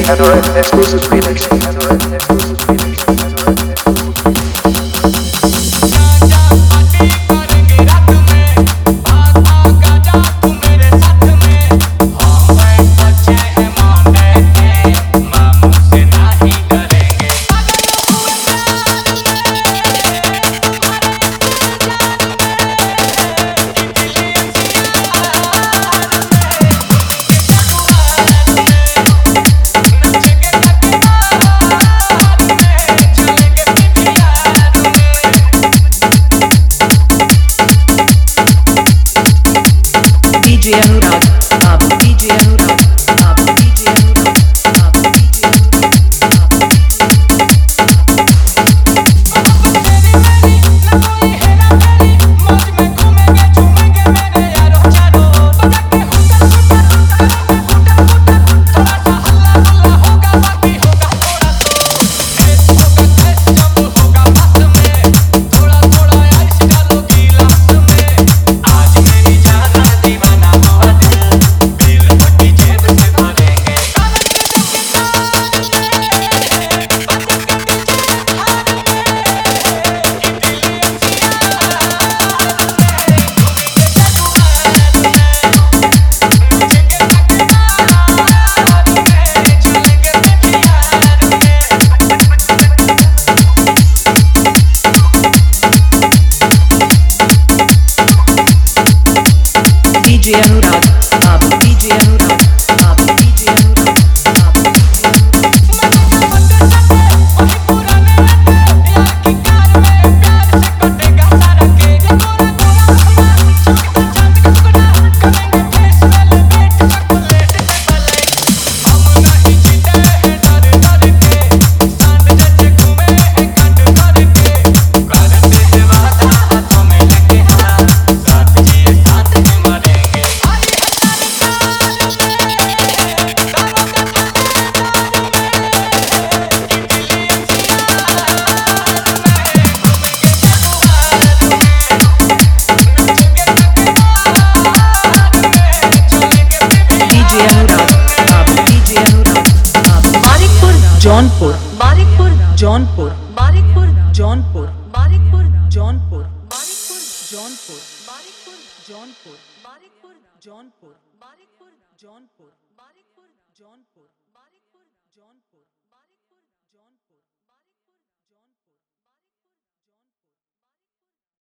Panoramic exclusive remix. Panoramic exclusive remix. DJ Anurag, Babu DJ Anurag, Babu DJ Anurag, Babu DJ DJ Anurag, Babu DJ Anurag, Babu DJ Anurag, Babu DJ Jaunpur Barikpur Jaunpur Barikpur Jaunpur Barikpur Jaunpur Barikpur Jaunpur Barikpur Jaunpur Barikpur Jaunpur Barikpur Jaunpur